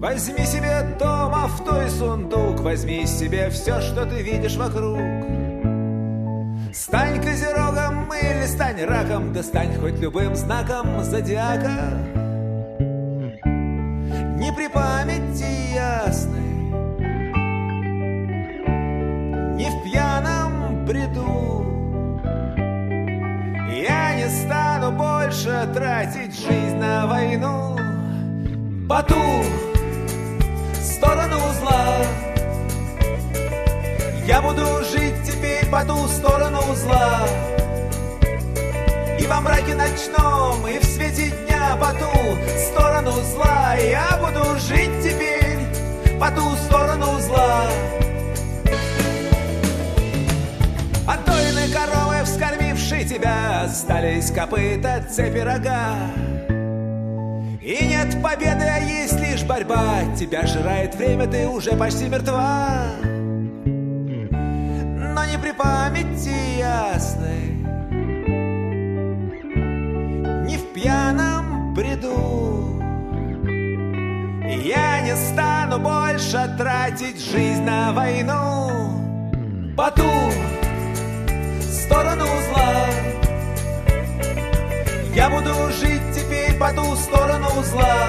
Возьми себе дом, авто и сундук, возьми себе все, что ты видишь вокруг. Стань козерогом или стань раком, да стань хоть любым знаком зодиака. Не при памяти ясной, не в пьяном бреду. Я не стану больше тратить жизнь на войну. По ту сторону узла я буду жить теперь, по ту сторону узла. И во мраке ночном, и в свете дня, по ту сторону зла я буду жить теперь, по ту сторону узла. От дойной коровы, вскормившей тебя, остались копыта, цепи, рога. И нет победы, а есть лишь борьба. Тебя жрает время, ты уже почти мертва. Но не при памяти ясной, не в пьяном бреду. Я не стану больше тратить жизнь на войну. По ту сторону узла я буду жить теперь, по ту сторону узла.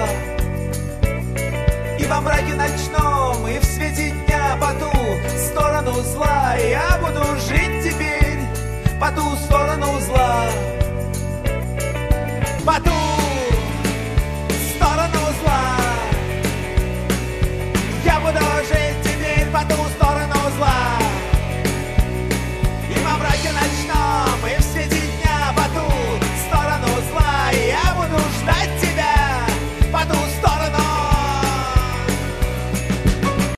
И во мраке ночном, и в свете дня, по ту сторону зла я буду жить теперь, по ту сторону зла. По ту